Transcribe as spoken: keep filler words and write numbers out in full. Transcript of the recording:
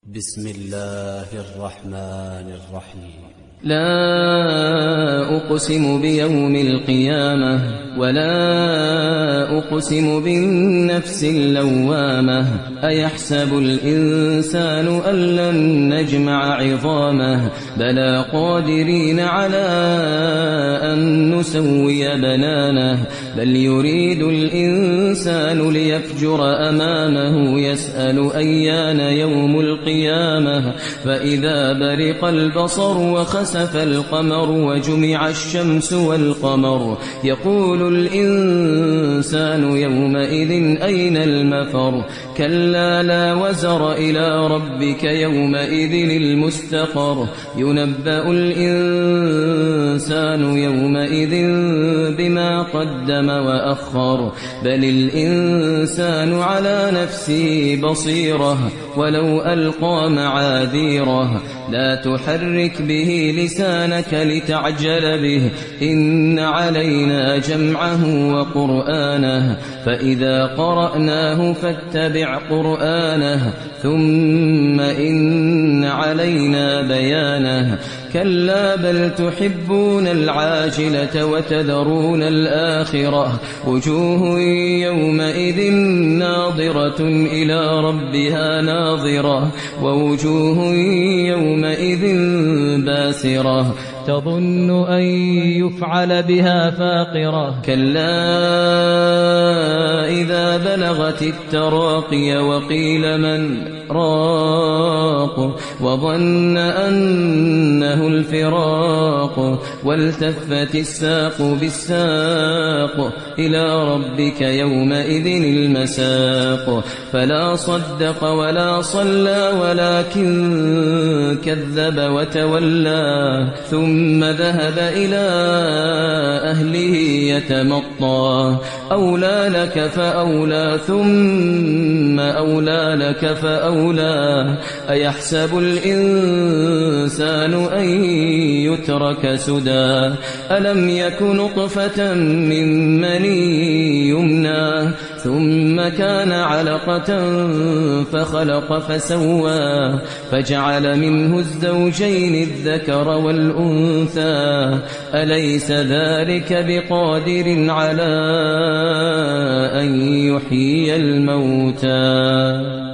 بسم الله الرحمن الرحيم. لا أقسم بيوم القيامة ولا أقسم بالنفس اللوامة أيحسب الإنسان أن لن نجمع عظامه بلى قادرين على أن نسوي بنانه بل يريد الإنسان ليفجر أمامه يسأل أيان يوم القيامة فإذا برق البصر وخسف القمر وجمع الشمس والقمر يقول الإنسان يومئذ أين المفر كلا لا وزر إلى ربك يومئذ المستقر ينبأ الإنسان يومئذ بما قدم وأخر بل الإنسان على نفسه بصيرة ولو ألقى معاذيره لا تحرك به لسانك لتعجل به إن علينا جمعه وقرآنه فإذا قرأناه فاتبع قرآنه ثم إن علينا بيانه كلا بل تحبون العاجلة وتذرون الآخرة وجوه يومئذ ناظرة إلى ربها ناظرة ووجوه يومئذ باسرة تظن أن يفعل بها فاقرة كلا إذا بلغت التراقي وقيل من راق وظن أنه الفراق والتفت الساق بالساق إلى ربك يومئذ المساق فلا صدق ولا صلى ولكن كذب وتولى ثم ذهب إلى أهله يتمطى أولى لك فأولى ثم أولى لك فأولى أيحسب الإنسان أن يترك سدى ألم يك نطفة من مني يمنى ثم كان علقة فخلق فسوى فجعل منه الزوجين الذكر والأنثى أليس ذلك بقادر على أن يحيي الموتى